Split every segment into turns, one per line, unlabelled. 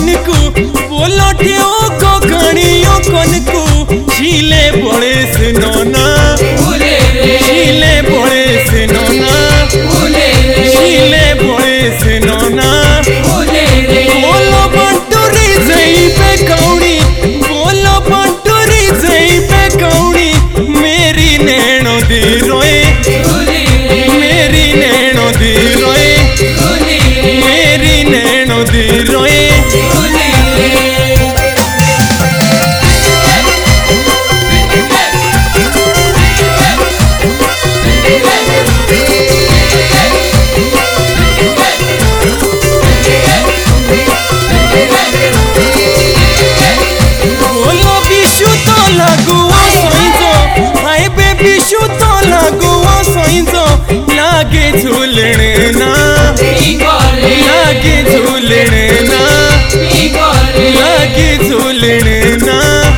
कोनकू बोलो ठेओ को गणियों कोनकू शीले बोले से नोना शीले बोले से नोना शीले बोले से नोना बोलो बंटूरी जई पे कौड़ी बोलो बंटूरी जई पे कौड़ी मेरी नैनो दी रोए मेरी नैनो दी रोए मेरी नैनो दी रोए बोलो बिशु तो लगुआ सोइजो हाय बे बिशु तो लगुआ सोइजो लागे झूलने ना लागे झूलने ना लागे झूलने ना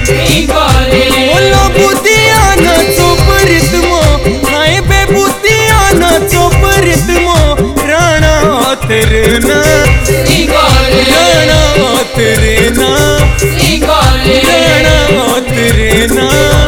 बोलो बुद्धिया ना चोपरित मो हाय बे बुद्धिया ना चोपरित मो राणा तेरे ना राणा तेरे ना राणा तेरे ना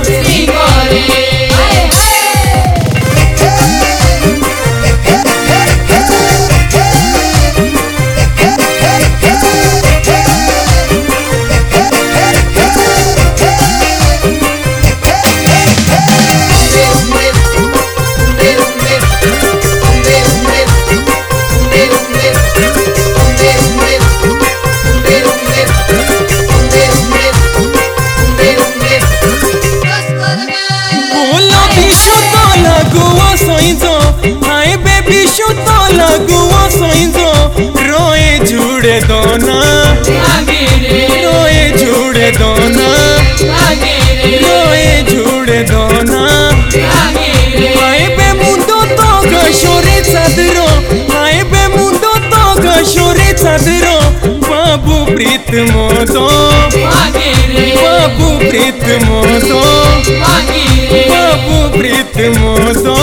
हाय बेबी शू तो लगुआ सोइजो रोए जुड़े दोना रोए जुड़े दोना रोए जुड़े दोना हाय बे मुंडो तो गशोरे चादरो हाय बे मुंडो तो गशोरे चादरो बाबू प्रीत मोदो बाबू प्रीत मोदो बाबू प्रीत मोदो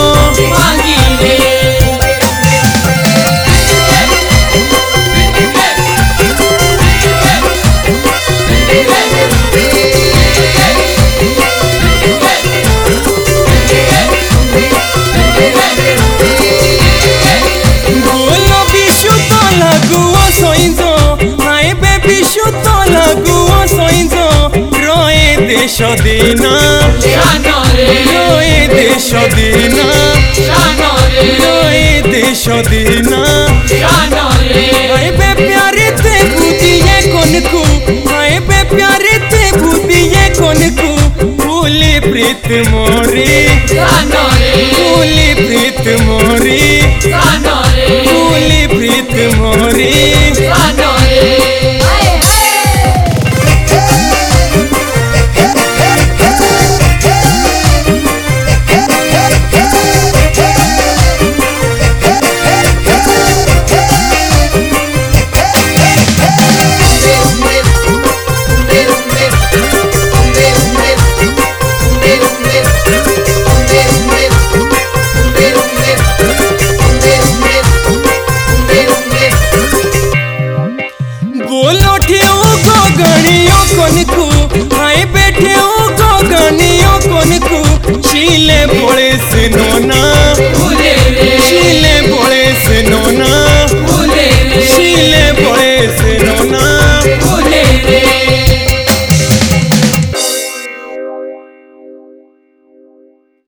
बोलो बिशु तो लगुआ सोइजो हाय बे बिशु तो लगुआ सोइजो रोए देश दीना रोए देश दीना रोए देश दीना हाय बे प्यारे ते बुदिए कोनकू हाय बे प्यारे ते बुदिए कोनकू भूली प्रीत मोरी भूली प्रीत मोरी भूली प्रीत मोरी बोलो ठेओ को गणियों कोनकू हाय बैठे को गणियों कोनकू शीले बोले